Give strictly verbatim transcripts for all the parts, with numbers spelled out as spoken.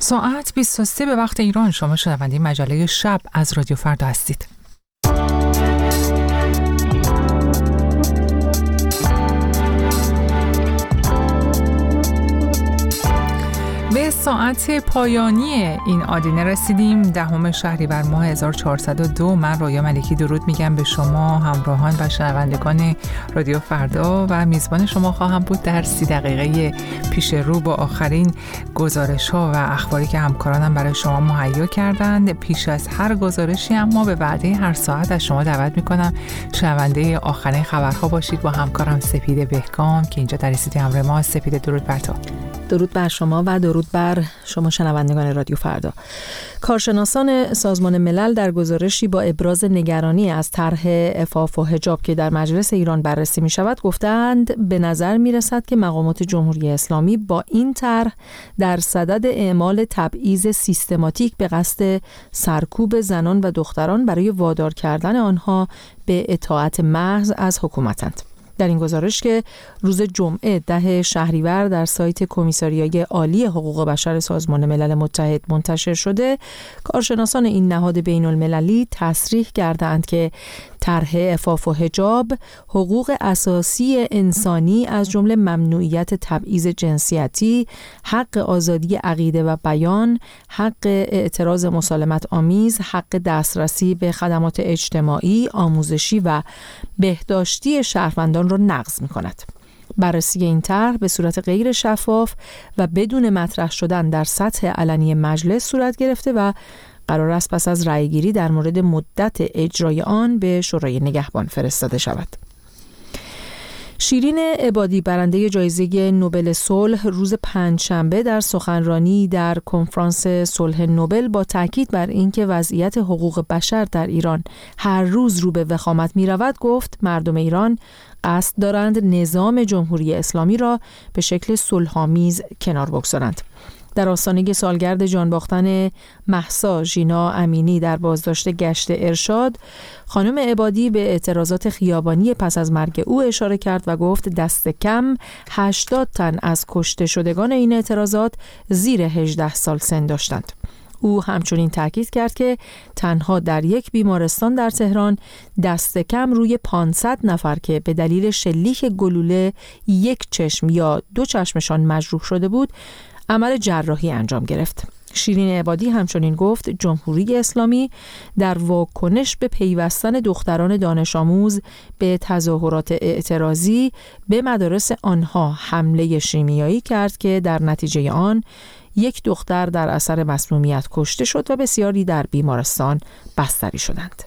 ساعت بیست و سه به وقت ایران. شما شنونده مجله شب از رادیو فردا هستید. به ساعت پایانی این آدینه رسیدیم. دهم شهریور ماه هزار و چهارصد و دو. من رویا ملکی درود میگم به شما همراهان و شنوندگان رادیو فردا و میزبان شما خواهم بود در سی دقیقه پیش رو با آخرین گزارش ها و اخباری که همکارانم برای شما مهیا کردند. پیش از هر گزارشی اما به وعده هر ساعت از شما دعوت میکنم شنونده آخرین خبرها باشید با همکارم سپیده بهکام که اینجا در استودیو همراه ما. سپیده درود بر تو. درود بر شما و درود بر شما شنوندگان رادیو فردا. کارشناسان سازمان ملل در گزارشی با ابراز نگرانی از طرح عفاف و حجاب که در مجلس ایران بررسی می شود گفتند به نظر می رسد که مقامات جمهوری اسلامی با این طرح در صدد اعمال تبعیض سیستماتیک به قصد سرکوب زنان و دختران برای وادار کردن آنها به اطاعت محض از حکومتند. در این گزارش که روز جمعه ده شهریور در سایت کمیساریای عالی حقوق بشر سازمان ملل متحد منتشر شده، کارشناسان این نهاد بین المللی تصریح کردند که طرح عفاف و حجاب حقوق اساسی انسانی از جمله ممنوعیت تبعیض جنسیتی، حق آزادی عقیده و بیان، حق اعتراض مسالمت آمیز، حق دسترسی به خدمات اجتماعی، آموزشی و بهداشتی شهروندان را نقض می‌کند. بررسی این طرح به صورت غیر شفاف و بدون مطرح شدن در سطح علنی مجلس صورت گرفته و قرار است پس از رأیگیری در مورد مدت اجرای آن به شورای نگهبان فرستاده شود. شیرین عبادی برنده جایزه نوبل صلح روز پنجشنبه در سخنرانی در کنفرانس صلح نوبل با تاکید بر اینکه وضعیت حقوق بشر در ایران هر روز رو به وخامت می رود گفت مردم ایران قصد دارند نظام جمهوری اسلامی را به شکل صلح‌آمیز کنار بگذارند. در آستانه سالگرد جان باختن مهسا ژینا امینی در بازداشت گشت ارشاد، خانم عبادی به اعتراضات خیابانی پس از مرگ او اشاره کرد و گفت دست کم هشتاد تن از کشته شدگان این اعتراضات زیر هجده سال سن داشتند. او همچنین تاکید کرد که تنها در یک بیمارستان در تهران دست کم روی پانصد نفر که به دلیل شلیک گلوله یک چشم یا دو چشمشان مجروح شده بود عمل جراحی انجام گرفت. شیرین عبادی همچنین گفت جمهوری اسلامی در واکنش به پیوستن دختران دانش آموز به تظاهرات اعتراضی به مدارس آنها حمله شیمیایی کرد که در نتیجه آن یک دختر در اثر مسمومیت کشته شد و بسیاری در بیمارستان بستری شدند.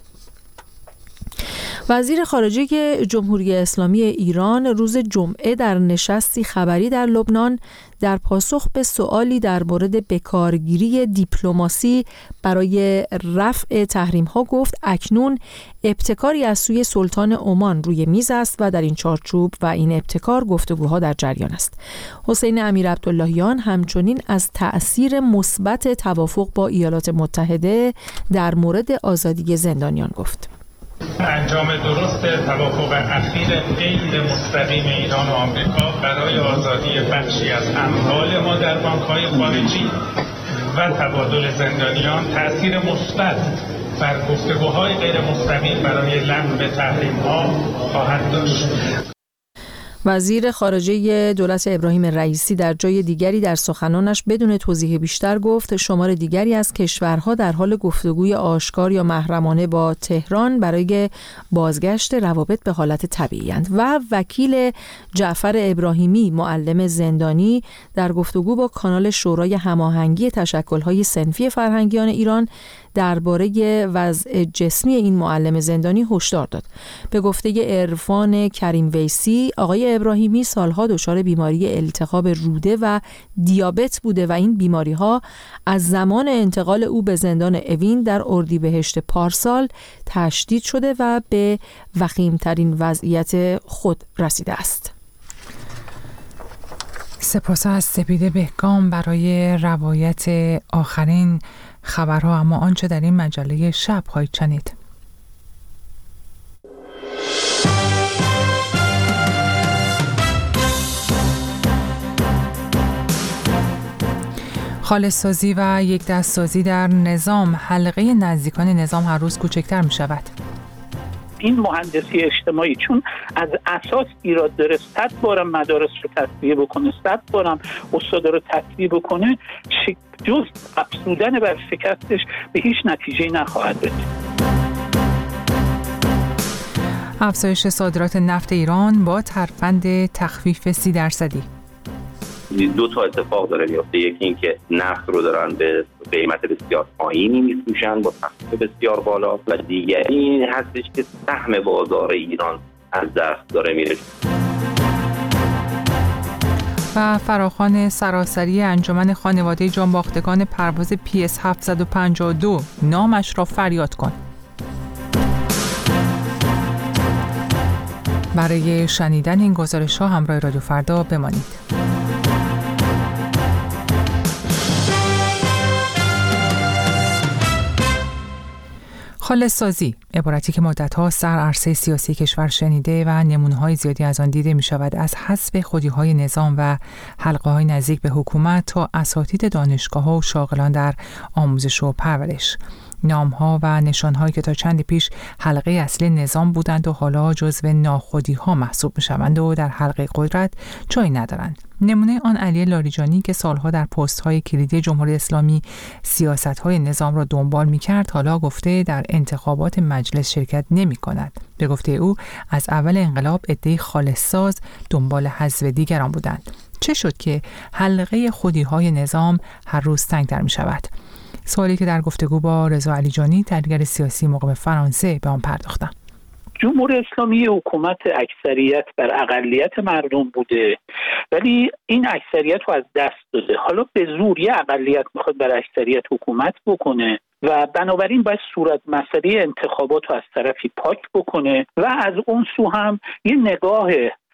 وزیر خارجه جمهوری اسلامی ایران روز جمعه در نشستی خبری در لبنان در پاسخ به سؤالی در مورد بکارگیری دیپلماسی برای رفع تحریم‌ها گفت اکنون ابتکاری از سوی سلطان عمان روی میز است و در این چارچوب و این ابتکار گفتگوها در جریان است. حسین امیرعبداللهیان همچنین از تأثیر مثبت توافق با ایالات متحده در مورد آزادی زندانیان گفت. انجام درست توافق اخیر غیر مستقیم ایران و آمریکا برای آزادی بخشی از اموال ما در بانک‌های خارجی و تبادل زندانیان تأثیر مثبت بر گفتگوهای غیر مستقیم برای لغو تحریم‌ها خواهد داشت. وزیر خارجه دولت ابراهیم رئیسی در جای دیگری در سخنانش بدون توضیح بیشتر گفت شمار دیگری از کشورها در حال گفتگوی آشکار یا محرمانه با تهران برای بازگشت روابط به حالت طبیعی‌اند و وکیل جعفر ابراهیمی معلم زندانی در گفتگو با کانال شورای هماهنگی تشکل‌های صنفی فرهنگیان ایران درباره وضع جسمی این معلم زندانی هشدار داد. به گفته عرفان کریم ویسی، آقای ابراهیمی سالها دچار بیماری التهاب روده و دیابت بوده و این بیماری‌ها از زمان انتقال او به زندان اوین در اردیبهشت پارسال تشدید شده و به وخیم‌ترین وضعیت خود رسیده است. سپاس از سپیده بهکام برای روایت آخرین خبرها. اما آنچه در این مجله شب خواهید شنید. خالص‌سازی و یک دست‌سازی در نظام، حلقه نزدیکان نظام هر روز کوچکتر می شود. این مهندسی اجتماعی چون از اساس ایراد داره، صد بارم مدارس رو تصفیه بکنه، صد بارم استادا رو تصفیه بکنه، جز افزودن بر شکستش به هیچ نتیجه‌ای نخواهد رسید. افزایش صادرات نفت ایران با ترفند تخفیف سی درصدی. دو تا اتفاق داره میفته. یکی این که نفت رو دارن به قیمت بسیار پایینی میفروشن با تخفیف بسیار بالا، و دیگری این هستش که سهم بازار ایران از دست داره میره. و فراخوان سراسری انجمن خانواده جانباختگان پرواز پی اس هفتصد و پنجاه و دو نامش را فریاد کن. برای شنیدن این گزارش ها همراه رادیو فردا بمانید. خالص‌سازی، عبارتی که مدت‌ها سر عرصه سیاسی کشور شنیده و نمونه‌های زیادی از آن دیده می‌شود، از حذف خودی‌های نظام و حلقه‌های نزدیک به حکومت تا اساتید دانشگاه‌ها و شاغلان در آموزش و پرورش. نام‌ها و نشان‌هایی که تا چند پیش حلقه اصلی نظام بودند و حالا جزو ناخودی‌ها محسوب می‌شوند و در حلقه قدرت جای ندارند. نمونه آن علی لاریجانی که سالها در پست‌های کلیدی جمهوری اسلامی سیاست‌های نظام را دنبال می‌کرد، حالا گفته در انتخابات مجلس شرکت نمی‌کند. به گفته او از اول انقلاب عده‌ای خالص‌ساز دنبال حذف دیگران بودند. چه شد که حلقه خودی‌های نظام هر روز تنگ‌تر می‌شود؟ سوالی که در گفتگو با رضا علیجانی، تحلیلگر سیاسی مقیم فرانسه، به آن پرداختم. جمهوری اسلامی حکومت اکثریت بر اقلیت مردم بوده، ولی این اکثریت رو از دست داده. حالا به زور یه اقلیت میخواد بر اکثریت حکومت بکنه و بنابراین باید صورت مسئله انتخابات رو از طرفی پاک بکنه و از اون سو هم یه نگاه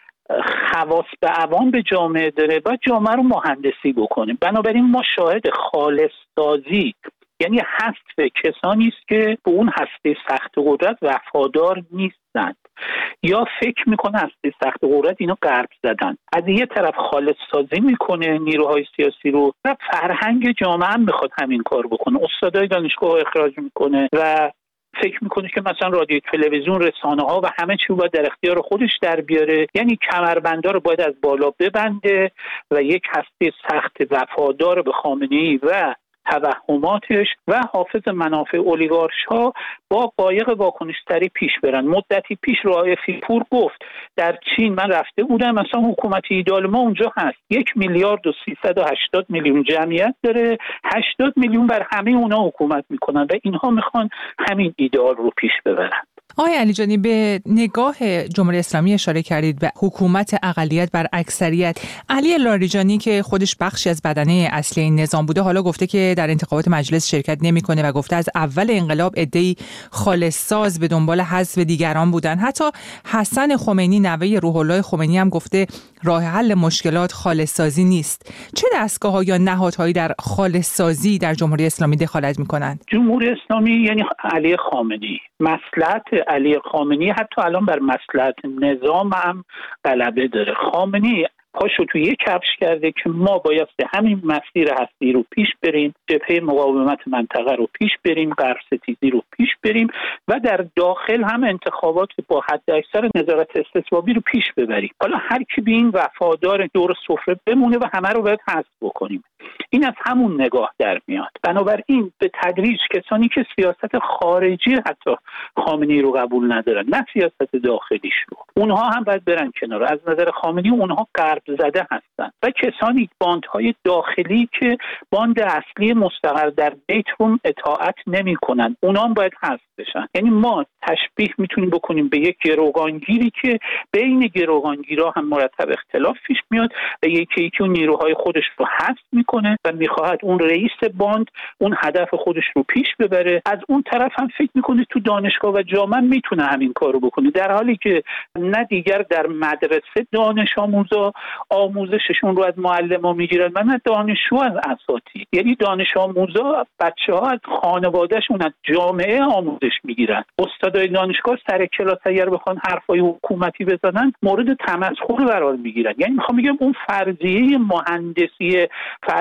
خواص به عوام به جامعه داره و جامعه رو مهندسی بکنه. بنابراین ما شاهد خالص سازی، یعنی حذف کسانی است که به اون هسته سخت قدرت وفادار نیستند یا فکر میکنه هسته سخت قدرت اینو غرب زدن. از یه طرف خالص سازی میکنه نیروهای سیاسی رو و فرهنگ جامعه هم میخواد همین کار بکنه. استادای دانشگاه اخراج میکنه و فکر میکنه که مثلا رادیو، تلویزیون، رسانه ها و همه چی رو باید در اختیار خودش در بیاره، یعنی کمربندا رو باید از بالا ببنده و یک هسته سخت وفادار به خامنه‌ای و توهماتش و حافظ منافع اولیگارش ها با قایق واکنش‌تری پیش برن. مدتی پیش رائفی پور گفت در چین من رفته بودم، مثلا حکومت ایدال ما اونجا هست، یک میلیارد و سیصد و هشتاد میلیون جمعیت داره، هشتاد میلیون بر همه اونا حکومت میکنن و اینها میخوان همین ایدال رو پیش ببرن. آقای علیجانی، به نگاه جمهوری اسلامی اشاره کردید، به حکومت اقلیت بر اکثریت. علی لاریجانی که خودش بخشی از بدنه اصلی این نظام بوده، حالا گفته که در انتخابات مجلس شرکت نمی‌کنه و گفته از اول انقلاب عده‌ای خالص‌ساز به دنبال حذف دیگران بودن. حتی حسن خمینی، نوه روح الله خمینی، هم گفته راه حل مشکلات خالص‌سازی نیست. چه دستگاه‌ها یا نهادهایی در خالص‌سازی در جمهوری اسلامی دخالت می‌کنند؟ جمهوری اسلامی یعنی علی خامنه‌ای، مصلحت علی خامنه‌ای حتی الان بر مصلحت نظام هم غلبه داره. خامنه‌ای پاشو تو یک کفش کرده که ما باید همین مسیر هستی رو پیش بریم، جبهه مقاومت منطقه رو پیش بریم، غرب ستیزی رو پیش بریم و در داخل هم انتخابات با حد اکثر نظارت استثبابی رو پیش ببریم. حالا هر کی به این وفادار دور سفره بمونه و همه رو باید حذف بکنیم. این از همون نگاه در میاد. بنابراین به تدریج کسانی که سیاست خارجی حتی خامنه‌ای رو قبول ندارن، نه سیاست داخلیش رو، اونها هم باید برن کنار. از نظر خامنه‌ای اونها غرب زده هستن و کسانی باندهای داخلی که باند اصلی مستقر در بیت رو اطاعت نمی‌کنن، اونها هم باید حذف بشن. یعنی ما تشبیه میتونیم بکنیم به یک گروگانگیری که بین گروگانگیرا هم مرتب اختلاف پیش میاد و یکی یکی اون نیروهای خودش رو حذف میکنه و میخواهد اون رئیس باند اون هدف خودش رو پیش ببره. از اون طرف هم فکر میکنه تو دانشگاه و جامعه میتونه همین کارو بکنه، در حالی که نه دیگر در مدرسه دانش آموزا آموزششون رو از معلم‌ها میگیرن و نه دانشجو از اساتید. یعنی دانش آموزا بچه‌ها از خانواده‌شون، از جامعه آموزش میگیرن. استادای دانشگاه سر کلاس اگر بخوان حرفای حکومتی بزنن مورد تمسخر قرار میگیرن. یعنی میخوام بگم اون فرضیه مهندسی فرض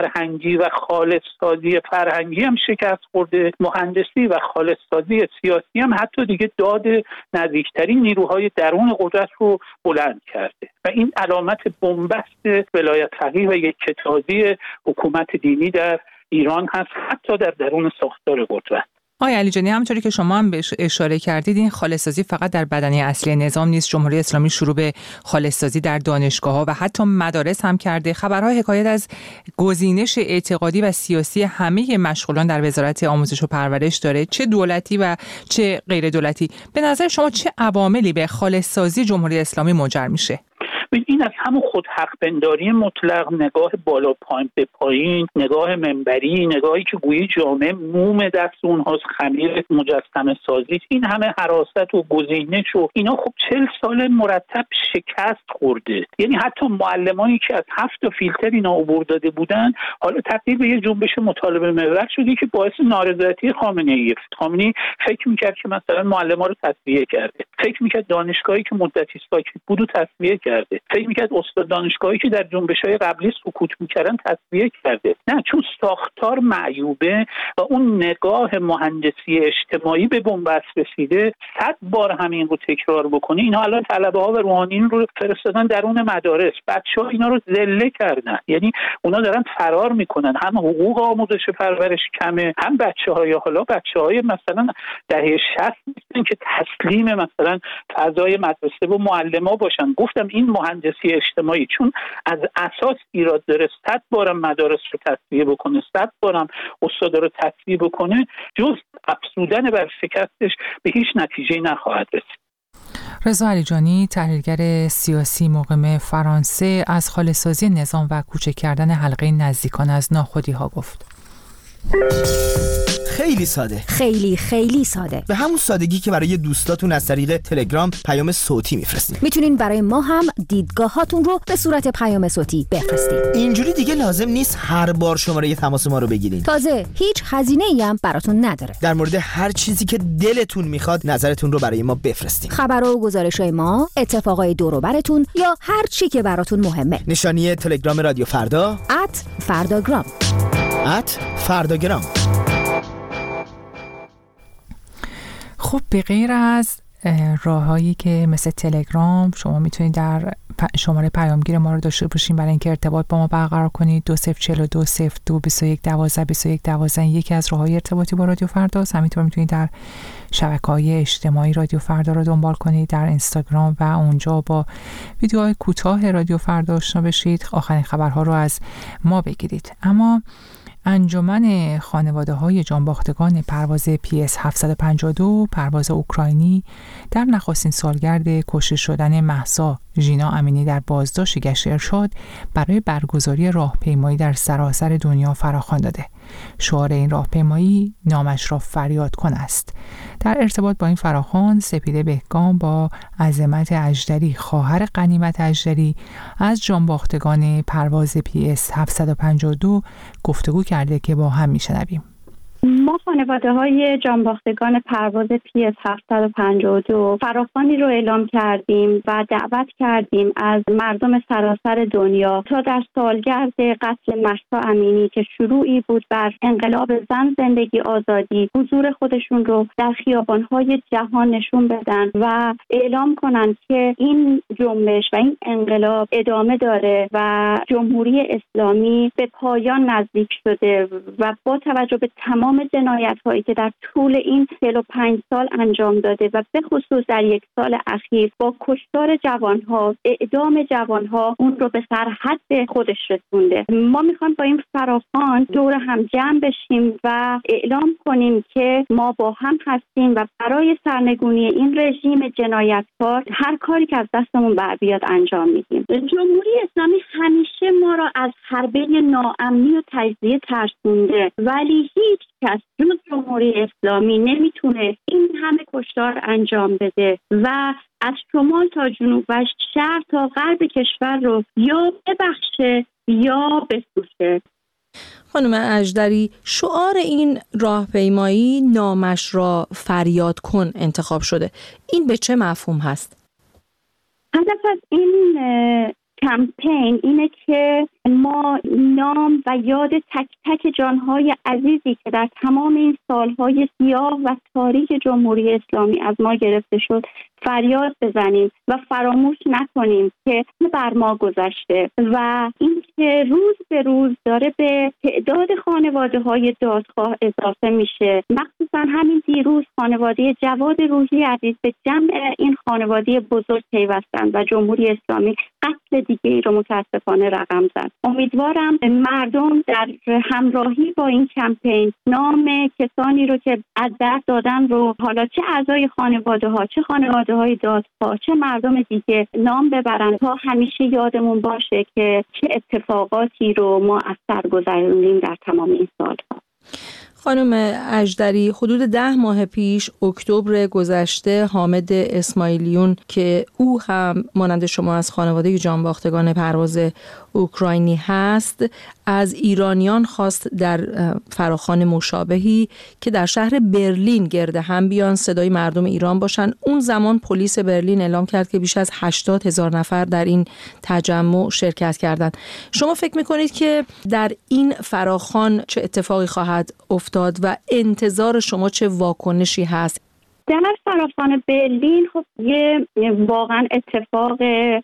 فرهنگی و خالص سازی فرهنگی هم شکست خورده، مهندسی و خالص سازی سیاسی هم حتی دیگه داد نزدیکترین نیروهای درون قدرت رو بلند کرده و این علامت بنبست ولایت فقیه و یکتازی حکومت دینی در ایران هست، حتی در درون ساختار قدرت. آقای علیجانی، همونطوری که شما هم بهش اشاره کردید، این خالص‌سازی فقط در بدنه اصلی نظام نیست. جمهوری اسلامی شروع به خالص‌سازی در دانشگاه‌ها و حتی مدارس هم کرده. خبرها حکایت از گزینش اعتقادی و سیاسی همه مشغولان در وزارت آموزش و پرورش داره، چه دولتی و چه غیر دولتی. به نظر شما چه عواملی به خالص‌سازی جمهوری اسلامی منجر میشه؟ این از همون خود حق پنداری مطلق، نگاه بالا پایین به پایین، نگاه منبری، نگاهی که گویی جامعه موم دست اونهاست، خمیر مجسمه سازی، این همه حراست و گزینش و اینا خب چل سال مرتب شکست خورده. یعنی حتی معلمانی که از هفت تا فیلتر اینا عبور داده بودن حالا تبدیل به یه جنبش مطالبه محور شده که باعث نارضایتی خامنه‌ای. خامنه‌ای فکر می‌کرد که مثلا معلم‌ها رو تصفیه کرده، فکر می‌کرد دانشگاهی که مدتی ساکت بود رو تصفیه کرده، فکر می‌کرد استاد دانشگاهی که در جنبش‌های قبلی سکوت می‌کردن تصفیه کرده. نه، چون ساختار معیوبه و اون نگاه مهندسی اجتماعی به بنبست رسیده، صد بار همین رو تکرار بکنه. اینا الان طلبه‌ها و روحانیون رو فرستادن درون مدارس، بچه‌ها اینا رو ذله کردن. یعنی اونا دارن فرار میکنن، هم حقوق آموزش پرورش کمه، هم بچه‌های حالا بچه‌های مثلا دهه شصت نیستن که تسلیم مثلا فضای مدرسه و معلم‌ها باشن. گفتم این مهندسی اجتماعی چون از اساس ایراد داره، صد بارم مدارس رو تصفیه بکنه، صد بارم استادا رو تصفیه بکنه، جز افزودن بر شکستش به هیچ نتیجه‌ای نخواهد رسید. رضا علیجانی، تحلیلگر سیاسی مقیم فرانسه، از خالص‌سازی نظام و کوچک کردن حلقه نزدیکان از ناخودی‌ها گفت. خیلی ساده، خیلی خیلی ساده، به همون سادگی که برای دوستاتون از طریق تلگرام پیام صوتی میفرستین. میتونین برای ما هم دیدگاهاتون رو به صورت پیام صوتی بفرستین. اینجوری دیگه لازم نیست هر بار شماره تماس ما رو بگیرین. تازه هیچ هزینه‌ای هم براتون نداره. در مورد هر چیزی که دلتون میخواد نظرتون رو برای ما بفرستین. خبر و گزارش‌های ما، اتفاقای دور و برتون یا هر چی که براتون مهمه. نشانی تلگرام رادیو فردا ات فرداگرام ات فرداگرام. خب به غیر از راههایی که مثل تلگرام، شما میتونید در شماره پیامگیر ما رو داشته باشین برای اینکه ارتباط با ما برقرار کنید. دو صفر چهل و دو صفر دو بیست و یک دوازده بیست و یک دوازده یکی از راههای ارتباطی با رادیو فرداست. همینطور میتونید در شبکه‌های اجتماعی رادیو فردا رو دنبال کنید، در اینستاگرام و اونجا با ویدیوهای کوتاه رادیو فردا آشنا بشید، آخرین خبرها رو از ما بگیرید. اما انجمن خانواده‌های جانباختگان پرواز پی اس هفتصد و پنجاه و دو پرواز اوکراینی در نخستین سالگرد کشته شدن مهسا ژینا امینی در بازداشت گشت ارشاد برای برگزاری راهپیمایی در سراسر دنیا فراخوان داده. شعار این راهپیمایی نامش را فریاد کن است. در ارتباط با این فراخوان، سپیده بهگام با عظمت اژدری، خواهر غنیمت اژدری، از جانباختگان پرواز پی اس هفتصد و پنجاه و دو گفتگو کرده که با هم میشنویم. ما خانواده های جانباختگان پرواز پی اس هفتصد و پنجاه و دو فراخوانی رو اعلام کردیم و دعوت کردیم از مردم سراسر دنیا تا در سالگرد قتل مهسا امینی که شروعی بود بر انقلاب زن، زندگی، آزادی، حضور خودشون رو در خیابان‌های جهان نشون بدن و اعلام کنن که این جنبش و این انقلاب ادامه داره و جمهوری اسلامی به پایان نزدیک شده و با توجه به تمام جنایت هایی که در طول این چهل و پنج سال انجام داده و به خصوص در یک سال اخیر با کشتار جوانها، اعدام جوانها اون رو به سرحد خودش رسونده. ما میخوایم با این فراخوان دور هم جمع بشیم و اعلام کنیم که ما با هم هستیم و برای سرنگونی این رژیم جنایتکار هر کاری که از دستمون بر بیاد انجام میدیم. جمهوری اسلامی همیشه ما را از حربه ناامنی و تجزیه ترسونده، ولی هیچ کس جز جمهوری اسلامی نمیتونه این همه کشتار انجام بده و از شمال تا جنوب و شرق تا غرب کشور رو یا ببخشه یا بسوزه. خانم اژدری، شعار این راهپیمایی نامش را فریاد کن انتخاب شده. این به چه مفهوم هست؟ هدف از این کمپین اینه که ما نام و یاد تک تک جانهای عزیزی که در تمام این سالهای سیاه و تاریک جمهوری اسلامی از ما گرفته شد فریاد بزنیم و فراموش نکنیم که بر ما گذشته و اینکه روز به روز داره به تعداد خانواده‌های دادخواه اضافه میشه. مخصوصا همین دیروز خانواده جواد روحی عزیز به جمع این خانواده بزرگ پیوستند و جمهوری اسلامی قتل دیگه ای رو متاسفانه رقم زد. امیدوارم مردم در همراهی با این کمپین نام کسانی رو که از دست دادن رو، حالا چه اعضای خانواده ها، چه خانواده های دادخواه، چه مردم دیگه، نام ببرن تا همیشه یادمون باشه که چه اتفاقاتی رو ما از سر گذروندیم در تمام این سالها. خانم اژدری، حدود ده ماه پیش اکتبر گذشته حامد اسماعیلیون که او هم مانند شما از خانواده جانباختگان پرواز اوکراینی هست، از ایرانیان خواست در فراخوان مشابهی که در شهر برلین گرد هم بیان، صدای مردم ایران باشن. اون زمان پلیس برلین اعلام کرد که بیش از هشتاد هزار نفر در این تجمع شرکت کردند. شما فکر میکنید که در این فراخوان چه اتفاقی خواهد افتاد و انتظار شما چه واکنشی هست؟ در فراخوان برلین خب یه واقعا اتفاق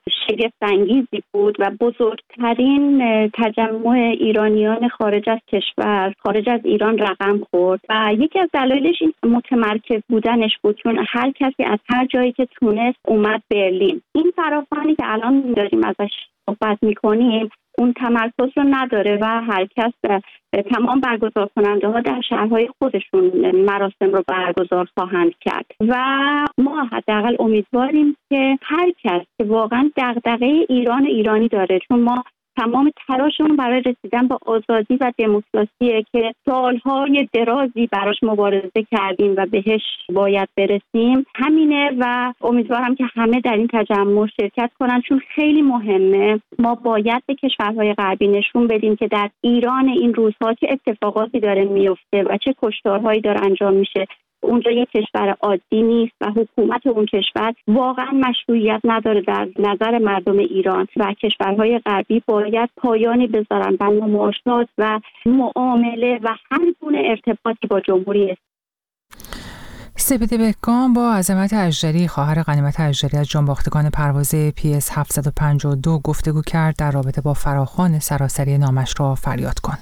شگفت‌انگیزی بود و بزرگترین تجمع ایرانیان خارج از کشور، خارج از ایران رقم خورد و یکی از دلایلش این متمرکز بودنش بود، چون هر کسی از هر جایی که تونست اومد برلین. این فراخوانی که الان داریم ازش صحبت میکنیم اون تمرکز رو نداره و هر کس، تمام برگزار کننده ها در شهرهای خودشون مراسم رو برگزار خواهند کرد و ما حداقل امیدواریم که هر کس که واقعا دغدغه ایران ایرانی داره، چون ما تمام تلاشمون برای رسیدن به آزادی و دموکراسیه که سالهای درازی براش مبارزه کردیم و بهش باید برسیم، همینه و امیدوارم که همه در این تجمع شرکت کنن، چون خیلی مهمه. ما باید به کشورهای غربی نشون بدیم که در ایران این روزها چه اتفاقاتی داره میفته و چه کشتارهایی داره انجام میشه. اونجا یک کشور عادی نیست و حکومت اون کشور واقعا مشروعیت نداره در نظر مردم ایران و کشورهای غربی باید پایانی بذارن بر مماشات و معامله و هر گونه ارتباطی با جمهوری اسلامی. سپیده بهگام با عظمت اژدری، خواهر غنیمت اژدری از جانباختگان پرواز پی اس هفتصد و پنجاه و دو گفتگو کرد در رابطه با فراخوان سراسری نامش را فریاد کن.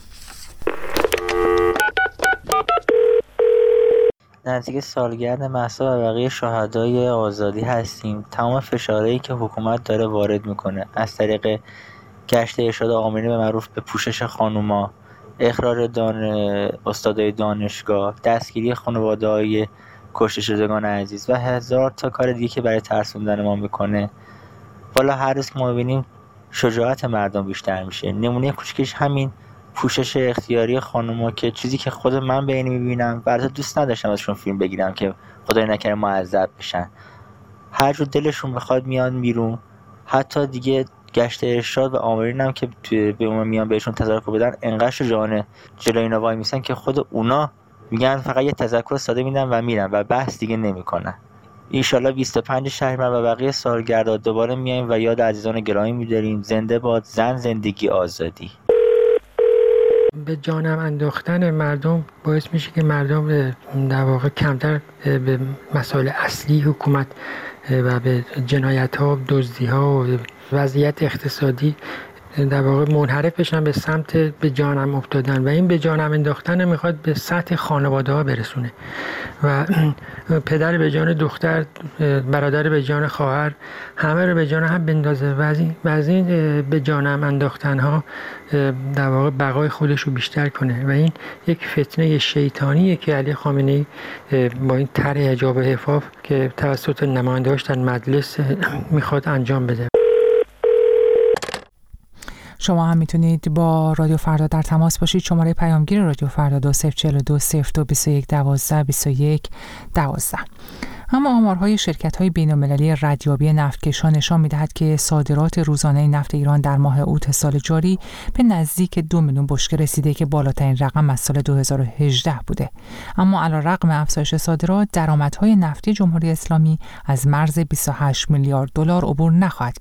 نزدیک سالگرد مهسا و بقیه شهدای آزادی هستیم. تمام فشارهایی که حکومت داره وارد میکنه از طریق گشت ارشاد آمرینه به معروف به پوشش خانوما، اخراج دان... استادای دانشگاه، دستگیری خانواده‌های کشته شدگان عزیز و هزار تا کار دیگه که برای ترسوندن ما میکنه. والا هر روز که ما ببینیم شجاعت مردم بیشتر میشه. نمونه کوچیکش همین پوشش اختیاری خانوما که چیزی که خود من به عینی میبینم و البته دوست نداشتم ازشون فیلم بگیرم که خدای نکنه معذب بشن. هر جور دلشون بخواد میان بیرون. حتی دیگه گشت ارشاد و آمرین هم که به اون میان بهشون تذکر بدن، انقدر شجاعانه جلوی اینا وای میسن که خود اونا میگن فقط یه تذکر ساده میدن و میرن و بحث دیگه نمیکنن. انشالله بیست و پنج شهریور و بقیه سالگردها دوباره میایم و یاد عزیزان گرامی می‌داریم. زنده باد زن، زندگی، آزادی. به جانم انداختن مردم باعث میشه که مردم در واقع کمتر به مسائل اصلی حکومت و به جنایت‌ها، دزدی‌ها و وضعیت اقتصادی در واقع منحرف بشن به سمت به جانم افتادن و این به جانم انداختن میخواد به سطح خانواده ها برسونه و پدر به جان دختر، برادر به جان خواهر، همه رو به جان هم بندازه و از این, و از این به جانم انداختن ها در واقع بقای خودش رو بیشتر کنه و این یک فتنه شیطانیه که علی خامنه‌ای با این طرح حجاب و حفاظ که توسط نماینده‌هاش در مجلس میخواد انجام بده. شما هم میتونید با رادیو فردا در تماس باشید. شماره پیامگیر رادیو فردا دو صفر چهل و دو صفر دو بیست و یک دوازده بیست و یک دوازده. اما آمارهای شرکت‌های بین‌المللی ردیابی نفتکشان نشان می‌دهد که صادرات روزانه نفت ایران در ماه اوت سال جاری به نزدیک دو میلیون بشکه رسیده که بالاترین رقم از سال دو هزار و هجده بوده. اما علی‌رغم افزایش صادرات، درآمدهای نفتی جمهوری اسلامی از مرز بیست و هشت میلیارد دلار عبور نخواهد کرد،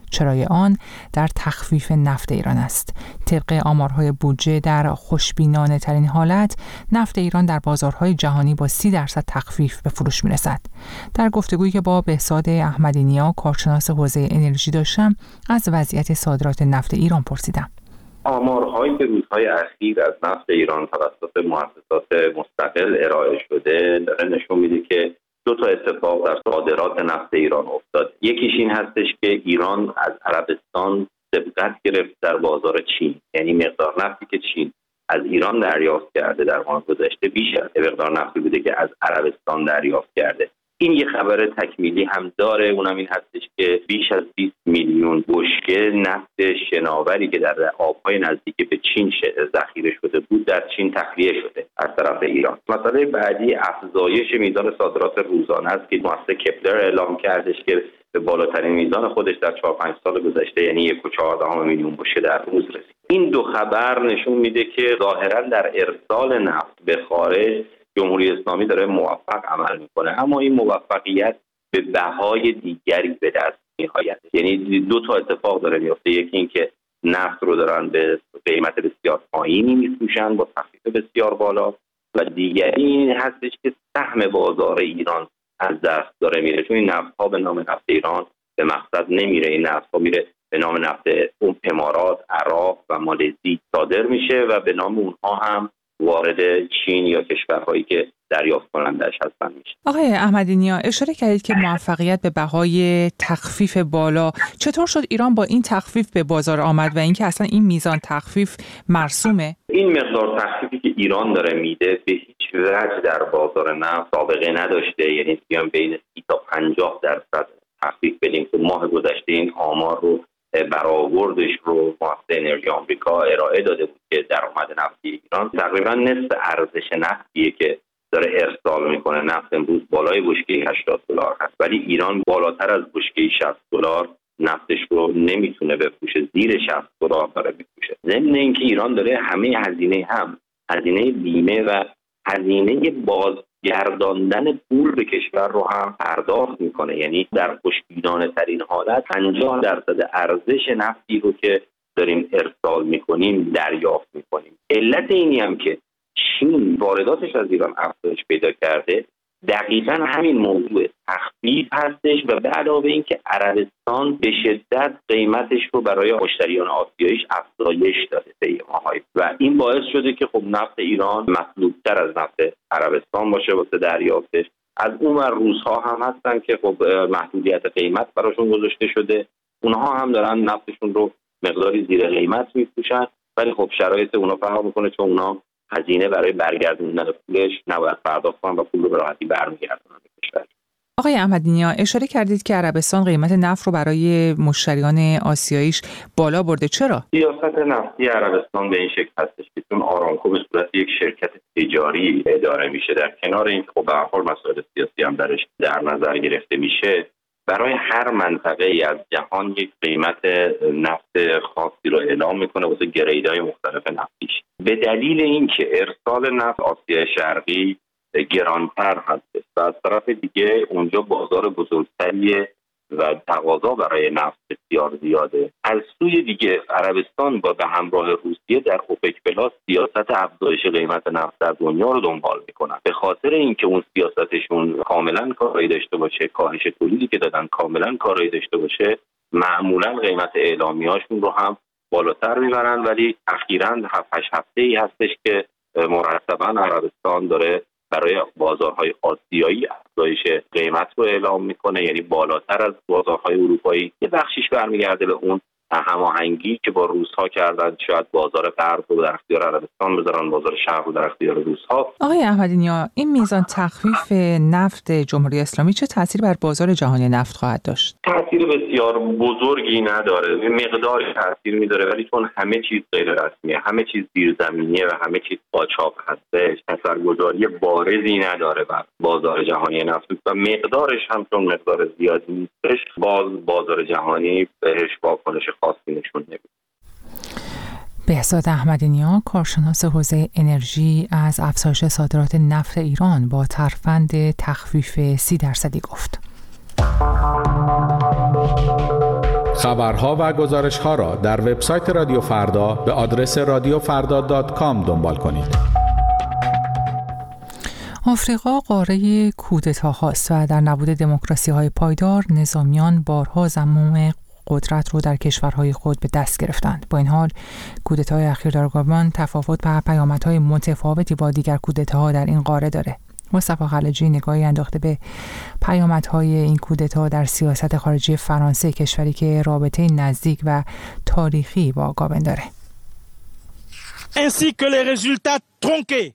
چرای آن در تخفیف نفت ایران است. طبق آمارهای بودجه در خوشبینانه ترین حالت نفت ایران در بازارهای جهانی با سی درصد تخفیف به فروش می‌رسد. در گفتگویی که با بهزاد احمدی نیا کارشناس حوزه انرژی داشتم از وضعیت صادرات نفت ایران پرسیدم. آمارهایی که روزهای اخیر از نفت ایران توسط مؤسسات مستقل ارائه شده داره نشون میده که دو تا اتفاق در صادرات نفت ایران افتاد. یکیش این هستش که ایران از عربستان سبقت گرفت در بازار چین، یعنی مقدار نفتی که چین از ایران دریافت کرده در ماه گذشته بیش از مقدار نفتی بوده که از عربستان دریافت کرده. این یه خبر تکمیلی هم داره، اونم این هستش که بیش از بیست میلیون بشکه نفت شناوری که در آبهای نزدیک به چین ذخیره شده بود در چین تخلیه شده از طرف ایران. مسئله بعدی افزایش میزان صادرات روزانه است که مؤسسه کپلر اعلام کردش که به بالاترین میزان خودش در چهار پنج سال گذشته یعنی یک و چهاردهم میلیون بشکه در روز رسید. این دو خبر نشون میده که ظاهرا در ارسال نفت به خارج جمهوری اسلامی داره موفق عمل میکنه، اما این موفقیت به بهای دیگری به دست میآید. یعنی دو تا اتفاق داره میفته، یکی این که نفت رو دارن به قیمت بسیار پایینی میفروشن با تخفیف بسیار بالا، و دیگری این هستش که سهم بازار ایران از دست داره میره، چون این نفت ها به نام نفت ایران به مقصد نمیره، این نفت ها میره به نام نفت اون امارات، عراق و مالزی صادر میشه و به نام اونها هم وارد چین یا کشورهایی که دریافت کنندش هستن میشه. آقای احمدی نیا اشاره کردید که موفقیت به بهای تخفیف بالا، چطور شد ایران با این تخفیف به بازار آمد و اینکه اصلا این میزان تخفیف مرسومه؟ این مقدار تخفیفی که ایران داره میده به هیچ وجه در بازار نفت سابقه نداشته، یعنی بیان بین سی تا پنجاه درصد تخفیف بدیم که ماه گذشته این آمار رو برآوردش رو مؤسسه انرژی آمریکا ارائه داده بود که درآمد نفتی ایران تقریبا نصف ارزش نفتیه که داره ارسال میکنه. نفت امروز بالای بشکه هشتاد دلار هست، ولی ایران بالاتر از بشکه شصت دلار نفتش رو نمیتونه بفروشه، زیر شصت دلار داره میفروشه. ضمن اینکه ایران داره همه هزینه هم هزینه بیمه و هزینه بازگرداندن پول به کشور رو هم پرداخت میکنه، یعنی در خوشبینانه ترین حالت پنجاه درصد ارزش نفتی رو که داریم ارسال میکنیم دریافت میکنیم. علت اینی هم که چین وارداتش از ایران افزایش پیدا کرده دقیقاً همین موضوع تخفیف هستش و به علاوه اینکه عربستان به شدت قیمتش رو برای مشتریان آسیاییش افزایش داده طی ماهای و این باعث شده که خب نفت ایران مطلوب‌تر از نفت عربستان باشه واسه دریافتش. از اون ور روس‌ها هم هستن که خب محدودیت قیمت براشون گذاشته شده، اونها هم دارن نفتشون رو مقداری زیر قیمت می‌فروشن، ولی خب شرایط اونا فرق می‌کنه چون اونا هزینه برای برگردوندن پولش نباید پرداخت کنن و پول رو به راحتی برمیگردونن به کشور. آقای احمدی نیا اشاره کردید که عربستان قیمت نفت رو برای مشتریان آسیاییش بالا برده. چرا؟ سیاست نفتی عربستان به این شکل هستش که چون آرامکو به صورت یک شرکت تجاری اداره میشه، در کنار این خب به هر حال مسائل سیاسی هم درش در نظر گرفته میشه، برای هر منطقه ای از جهان یک قیمت نفت خاصی رو اعلام میکنه واسه گریدهای مختلف نفتیش. به دلیل اینکه ارسال نفت آسیا شرقی گرانتر هست و از طرف دیگه اونجا بازار بزرگتریه و تقاضا برای نفت بسیار زیاده، از سوی دیگه عربستان با به همراه روسیه در اوپک پلاس سیاست افزایش قیمت نفت در دنیا رو دنبال میکنن. به خاطر اینکه اون سیاستشون کاملا کارایی داشته باشه، کاهش تولیدی که دادن کاملا کارایی داشته باشه، معمولا قیمت اعلامیه‌هاشون رو هم بالاتر میبرن، ولی اخیراً هفت هشت هفته‌ای هستش که مرتباً عربستان داره برای بازارهای آسیایی افزایش قیمت رو اعلام میکنه، یعنی بالاتر از بازارهای اروپایی. یه بخشیش برمیگرده به اون هماهنگی که با روس‌ها کردن، شاید بازار غرب رو در اختیار عربستان بذارن، بازار شرق رو در اختیار روس‌ها. آقای احمدی نیا این میزان تخفیف نفت جمهوری اسلامی چه تأثیری بر بازار جهانی نفت خواهد داشت؟ تأثیر بسیار بزرگی نداره، مقداری تأثیر میذاره، ولی چون همه چیز غیر رسمیه، همه چیز زیرزمینیه و همه چیز قاچاق هستش، اثرگذاری بارزی نداره بر بازار جهانی نفت و مقدارش هم چون مقدار زیادی نیستش، باز بازار جهانی بهش واکنش خاصی نشون نمیده. بهزاد احمدی نیا کارشناس حوزه انرژی از افزایش صادرات نفت ایران با ترفند تخفیف سی درصدی گفت. خبرها و گزارش‌ها را در وبسایت رادیو فردا به آدرس رادیو فردا دات کام دنبال کنید. آفریقا قاره کودتاهاست و در نبود دموکراسی‌های پایدار نظامیان بارها زمام قدرت رو در کشورهای خود به دست گرفتند. با این حال کودتای اخیر در گابون تفاوت و پیامدهای متفاوتی با دیگر کودتاها در این قاره داره. مصطفی خلجی نگاهی انداخته به پیامدهای این کودتا در سیاست خارجی فرانسه، کشوری که رابطه نزدیک و تاریخی با گابون داره. ainsi que les résultats tronqués.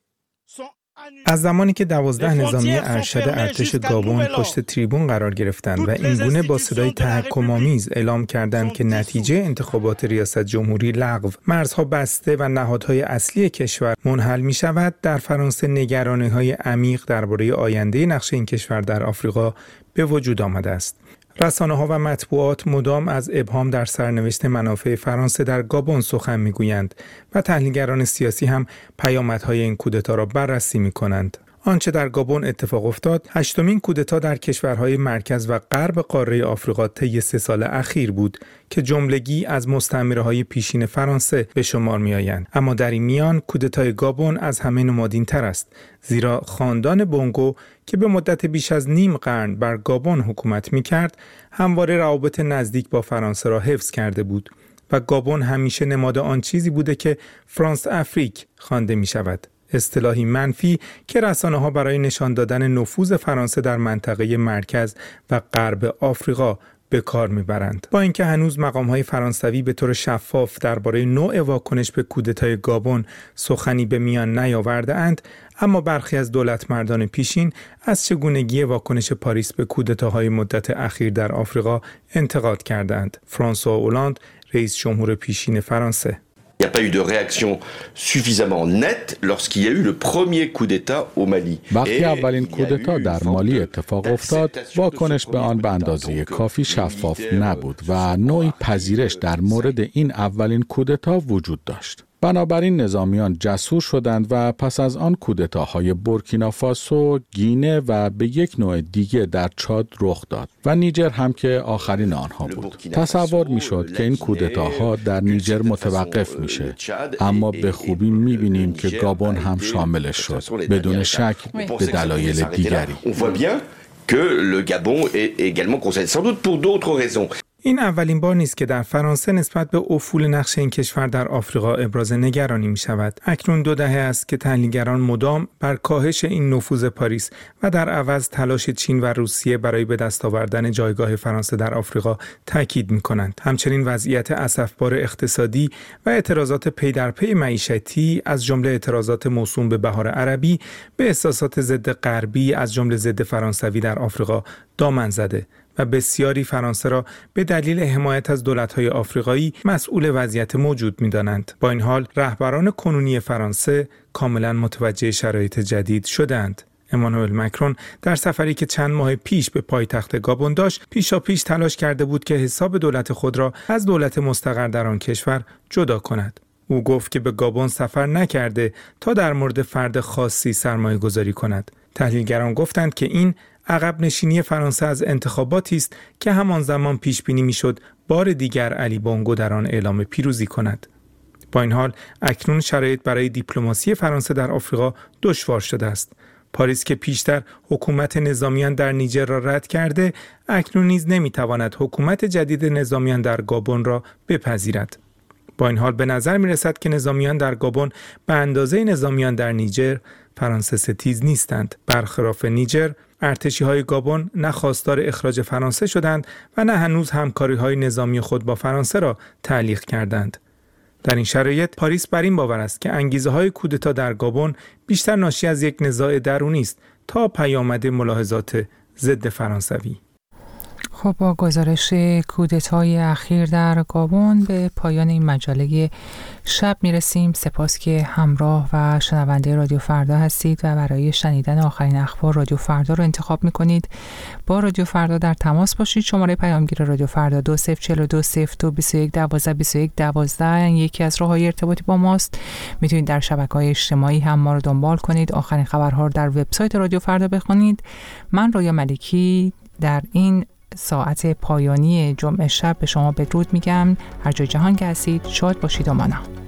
از زمانی که دوازده نظامی ارشد ارتش گابون پشت تریبون قرار گرفتند و اینگونه با صدای تحکم‌آمیز اعلام کردند که نتیجه انتخابات ریاست جمهوری لغو، مرزها بسته و نهادهای اصلی کشور منحل می شود، در فرانسه نگرانی‌های عمیق درباره آینده نقش این کشور در آفریقا به وجود آمده است. رسانه‌ها و مطبوعات مدام از ابهام در سرنوشت منافع فرانسه در گابون سخن می‌گویند و تحلیلگران سیاسی هم پیامدهای این کودتا را بررسی می‌کنند. آنچه در گابون اتفاق افتاد، هشتمین کودتا در کشورهای مرکز و غرب قاره آفریقا طی سه سال اخیر بود که جملگی از مستعمره‌های پیشین فرانسه به شمار می‌آیند. اما در این میان کودتای گابون از همه نمادین‌تر است، زیرا خاندان بونگو که به مدت بیش از نیم قرن بر گابون حکومت می‌کرد، همواره روابط نزدیک با فرانسه را حفظ کرده بود و گابون همیشه نماد آن چیزی بوده که فرانس افریک خوانده می‌شود. اصطلاحی منفی که رسانه‌ها برای نشان دادن نفوذ فرانسه در منطقه مرکز و غرب آفریقا به کار میبرند. با اینکه هنوز مقام‌های فرانسوی به طور شفاف درباره نوع واکنش به کودتای گابون سخنی به میان نیاورده اند، اما برخی از دولتمردان پیشین از چگونگی واکنش پاریس به کودتاهای مدت اخیر در آفریقا انتقاد کردند. فرانسوا اولاند، رئیس جمهور پیشین فرانسه: Il n'y a pas eu de réaction suffisamment nette lorsqu'il y a eu le premier coup d'État au Mali. وقتی اولین کودتا در مالی اتفاق افتاد، واکنش به آن به اندازه کافی شفاف نبود و نوعی پذیرش در مورد این اولین کودتا وجود داشت. بنابراین نظامیان جسور شدند و پس از آن کودتاهای بورکینافاسو، گینه و به یک نوع دیگه در چاد رخ داد و نیجر هم که آخرین آنها بود. تصور میشد که این کودتاها در نیجر متوقف میشه، اما به خوبی میبینیم که گابون هم شاملش شد، بدون شک به دلایل دیگری. que le Gabon est également concerné, sans doute pour d'autres raisons. این اولین بار نیست که در فرانسه نسبت به افول نقش این کشور در آفریقا ابراز نگرانی می شود. اکنون دو دهه است که تحلیلگران مدام بر کاهش این نفوذ پاریس و در عوض تلاش چین و روسیه برای به دست آوردن جایگاه فرانسه در آفریقا تاکید می کنند. همچنین وضعیت اسفبار اقتصادی و اعتراضات پی در پی معیشتی از جمله اعتراضات موسوم به بهار عربی به احساسات ضد غربی از جمله ضد فرانسوی در آفریقا دامن زده و بسیاری فرانسه را به دلیل حمایت از دولت‌های آفریقایی مسئول وضعیت موجود می‌دانند. با این حال رهبران کنونی فرانسه کاملا متوجه شرایط جدید شدند. امانوئل مکرون در سفری که چند ماه پیش به پایتخت گابون داشت، پیشاپیش تلاش کرده بود که حساب دولت خود را از دولت مستقر در آن کشور جدا کند. او گفت که به گابون سفر نکرده تا در مورد فرد خاصی سرمایه گذاری کند. تحلیلگران گفتند که این عقب نشینی فرانسه از انتخاباتی است که همان زمان پیش بینی میشد بار دیگر علی بونگو در آن اعلام پیروزی کند. با این حال اکنون شرایط برای دیپلماسی فرانسه در آفریقا دشوار شده است. پاریس که پیشتر حکومت نظامیان در نیجر را رد کرده، اکنون نیز نمیتواند حکومت جدید نظامیان در گابون را بپذیرد. با این حال به نظر می رسد که نظامیان در گابون به اندازه نظامیان در نیجر فرانسه ستیز نیستند. برخلاف نیجر، ارتشی‌های گابون نه خواستار اخراج فرانسه شدند و نه هنوز همکاری‌های نظامی خود با فرانسه را تعلیق کردند. در این شرایط پاریس بر این باور است که انگیزه‌های کودتا در گابون بیشتر ناشی از یک نزاع درونی است تا پیامد ملاحظات ضد فرانسوی. خب با گزارش کودتای اخیر در گابون به پایان این مجله شب میرسیم. سپاس که همراه و شنونده رادیو فردا هستید و برای شنیدن آخرین اخبار رادیو فردا رو انتخاب میکنید. با رادیو فردا در تماس باشید. شماره پیامگیر رادیو فردا دو صفر چهار دو صفر دو بیست و یک دوازده بیست و یک دوازده یکی از راه‌های ارتباطی با ماست. میتونید در شبکه‌های اجتماعی هم ما رو دنبال کنید. آخرین خبرها رو در وبسایت رادیو فردا بخونید. من رویا ملکی در این ساعت پایانی جمعه شب به شما بدرود میگم. هر جای جهان که هستید شاد باشید و مانا.